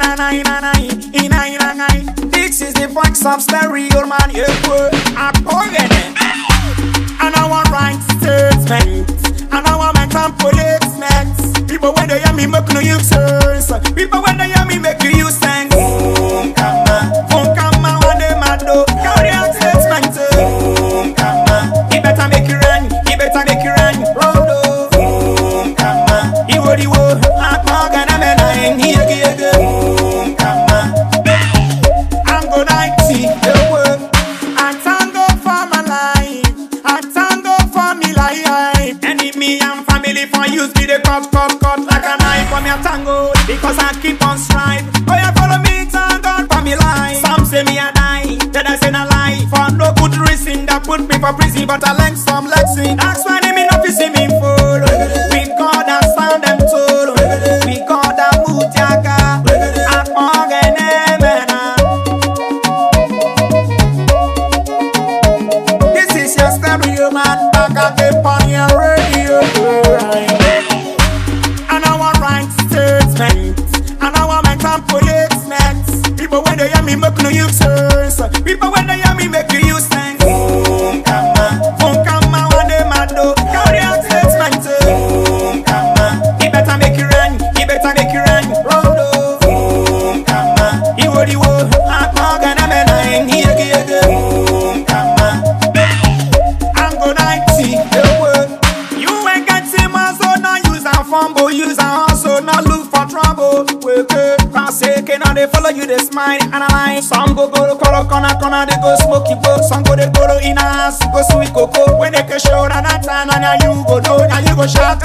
This is the voice of stereo man. And I want right statement. And I want my policemen. People when they hear me make no use sense. People when they hear me make you use sense. Boom, come on, when they mad do. Carry out statement. Boom, come on. He better make you run. He better make you run. Rondo. Boom, come on. He would. I'm not gonna be here. Boom, come on. I'm gonna see the world. I tango for my life. I tango for me life. Enemy and family for use me the cut like a knife for me a tango. Because I keep on strive. Oh yeah, follow me, tango for me life. Some say me a die, then I say a lie. For no good reason that put me for prison, but I learned some lesson. That's why they me not to see me full. We God and sound them told. We God and mutiaka. And organ This is your stereo man, back at the on your radio. And I want right statement. And I want my policemen. People when they hear me make no use sense. People when they hear me make you use sense. Boom, come on, when they mad do. Carry out statement. Boom, come on. He better make you run. He better make you run. Rondo. Boom, come on. He would. I'm not gonna be here. Boom, come on. I'm gonna see the world. You ain't got him so now use a fumble, use a hustle, not look for trouble. Wake up, cause now they follow you, they smile and I lie. Some go to color corner, they go smoky boat. Some go in a house, go sweet cocoa. When they can show that time, and now you go do, now you go shout,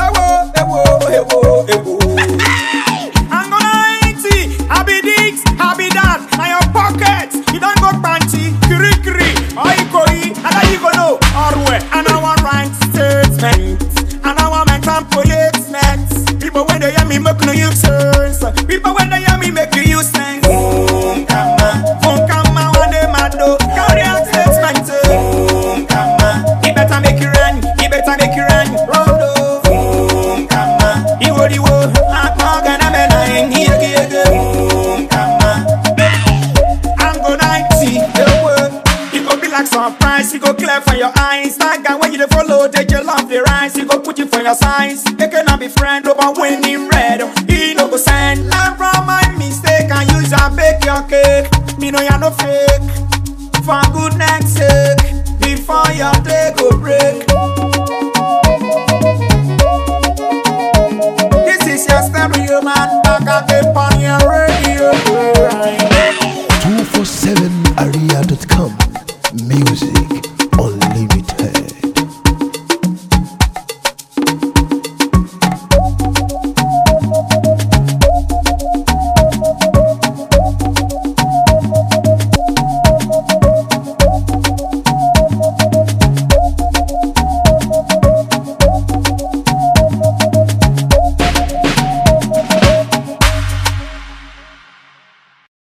I'm gonna eat, I be this, I be that. Now your pocket, you don't go panty, kiri, oikoi, and now you go know, Orwe. And I want right statement, and I want my policemen. People when they hear me make no use sense. People when they hear me make you use sense. Boom, come on, when they mad do. Carry out statement. Boom, come on. He better make you run. He better make you run. Rondo. Boom, come on. He would. I'm not gonna be here. Boom, come on. I'm gonna see the world. It go be like surprise. It go clear for your eyes. That guy when you follow, they just love the rise. He go put you for your size. They cannot be friend, but when he red, he no go send. Learn from my mistake and use and bake your cake. Me know you're no fake. For goodness sake, before your day go break. This is your stereo man.